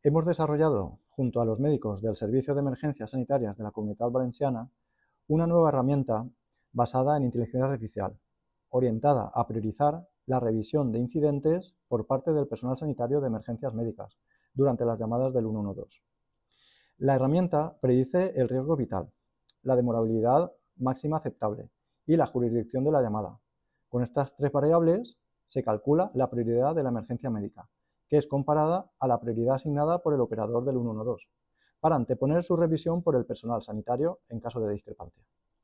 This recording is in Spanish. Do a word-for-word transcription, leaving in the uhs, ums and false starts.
Hemos desarrollado, junto a los médicos del Servicio de Emergencias Sanitarias de la Comunitat Valenciana, una nueva herramienta basada en inteligencia artificial, orientada a priorizar la revisión de incidentes por parte del personal sanitario de emergencias médicas durante las llamadas del ciento doce. La herramienta predice el riesgo vital, la demorabilidad máxima aceptable y la jurisdicción de la llamada. Con estas tres variables se calcula la prioridad de la emergencia médica, que es comparada a la prioridad asignada por el operador del ciento doce, para anteponer su revisión por el personal sanitario en caso de discrepancia.